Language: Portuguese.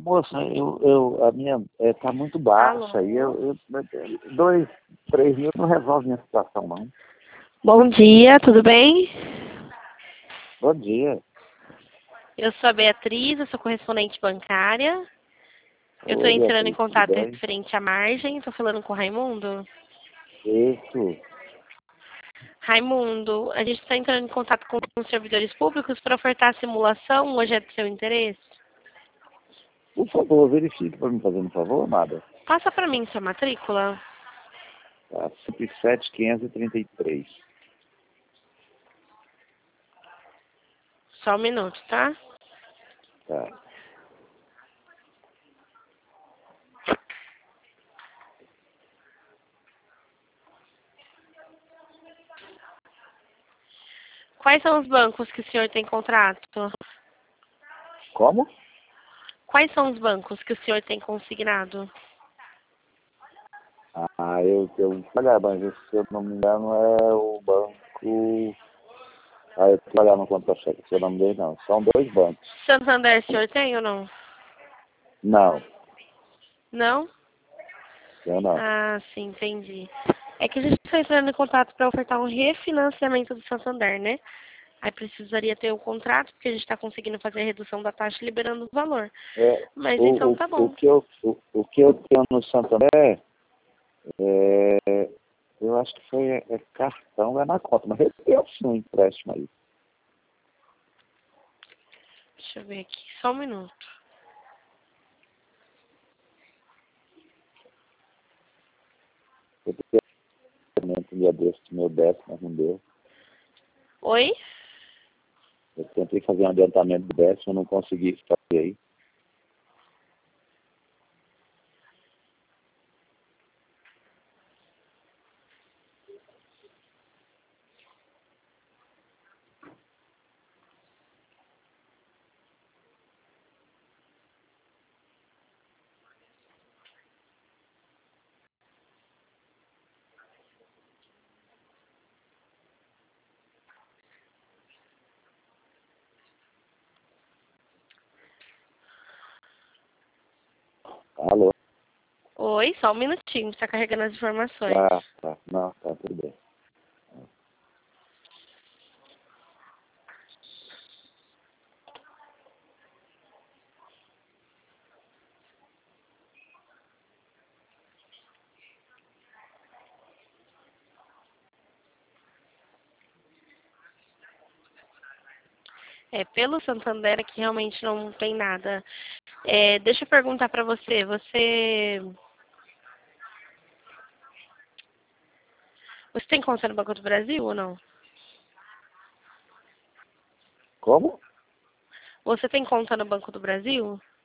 moça, a minha tá muito Alô? baixa e 2, 3 mil não resolve minha situação, não. Bom dia, tudo bem? Bom dia. Eu sou a Beatriz, eu sou correspondente bancária. Eu estou Oi, entrando em Beatriz, tudo contato bem? referente à margem. Estou falando com o Raimundo. Isso. Raimundo, a gente está entrando em contato com os servidores públicos para ofertar a simulação. Hoje é do seu interesse? Por favor, verifique para me fazer um favor, amada. Passa para mim sua matrícula. Tá, 107.533. Só um minuto, tá? Tá. Quais são os bancos que o senhor tem contrato? Como? Quais são os bancos que o senhor tem consignado? Eu olha, mas se eu não me engano é o banco. Eu tô olhando quanto eu cheque, se eu não me engano, não. São 2 bancos. Santander, o senhor tem ou não? Não, Não? eu não. Ah, sim, entendi. É que a gente está entrando em contato para ofertar um refinanciamento do Santander, né? Aí precisaria ter o contrato, porque a gente está conseguindo fazer a redução da taxa liberando o valor. Mas então tá O bom. que eu tenho no Santander, eu acho que foi cartão, é na conta, mas eu tenho sim um empréstimo aí. Deixa eu ver aqui, só um minuto. Eu tenho um dia desse, meu 10º, mas não deu. Oi? Eu tentei fazer um adiantamento do 10º, não consegui fazer aí. Alô? Oi, só um minutinho, está carregando as informações. Tá. Não, tá tudo bem. É, pelo Santander aqui realmente não tem nada. Deixa eu perguntar para você, você tem conta no Banco do Brasil ou não? Como? Você tem conta no Banco do Brasil?